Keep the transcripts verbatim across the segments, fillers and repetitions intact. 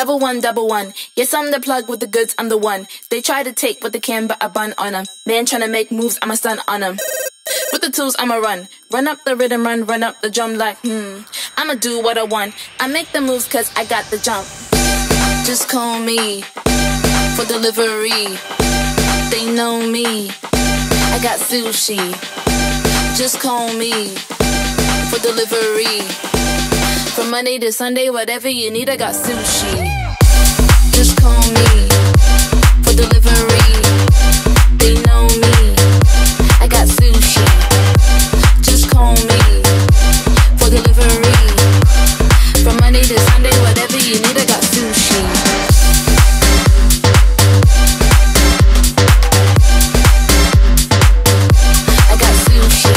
Double one, double one. Yes, I'm the plug with the goods, I'm the one. They try to take what they can, but I bun on them. Man tryna make moves, I'm a stun on them. With the tools, I'ma run. Run up the rhythm, run, run up the drum like, hmm. I'ma do what I want. I make the moves cause I got the jump. Just call me for delivery. They know me. I got sushi. Just call me for delivery. From Monday to Sunday, whatever you need, I got sushi. Just call me for delivery. They know me. I got sushi. Just call me for delivery. From Monday to Sunday, whatever you need, I got sushi. I got sushi.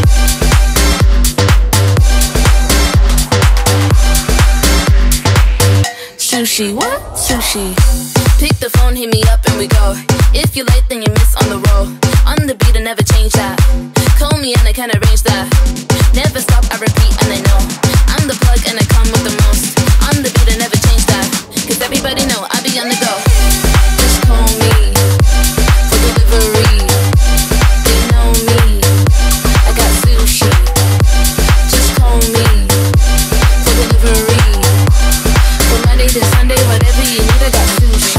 Sushi, what? Sushi. Pick the phone, hit me up and we go. If you late, then you miss on the roll. On the beat, I never change that. Call me and I can arrange that. Never stop, I repeat and I know I'm the plug and I come with the most. On the beat, I never change that. Cause everybody know I be on the go. Just call me for delivery. They know me. I got sushi. Just call me for delivery. From Monday to Sunday, whatever you need, I got sushi.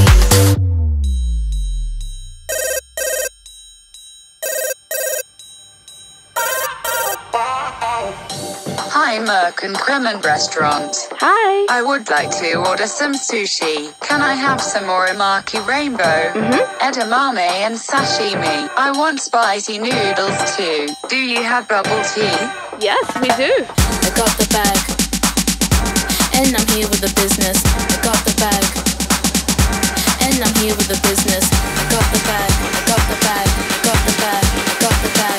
Hi, Merck and Kremen Restaurant. Hi. I would like to order some sushi. Can I have some uramaki rainbow, Mm-hmm. edamame and sashimi? I want spicy noodles too. Do you have bubble tea? Yes, we do. I got the bag, and I'm here with the business. I got the bag, and I'm here with the business. I got the bag, I got the bag, I got the bag, I got the bag.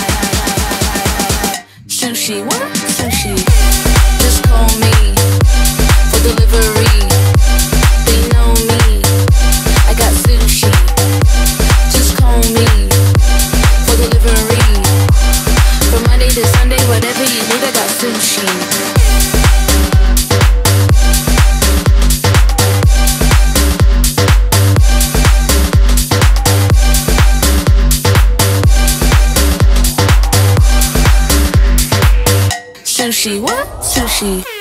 Sushi, what? Sushi. Just call me for delivery. They know me. I got sushi. Just call me for delivery. From Monday to Sunday, whatever you need, I got sushi. Sushi, what? Sushi.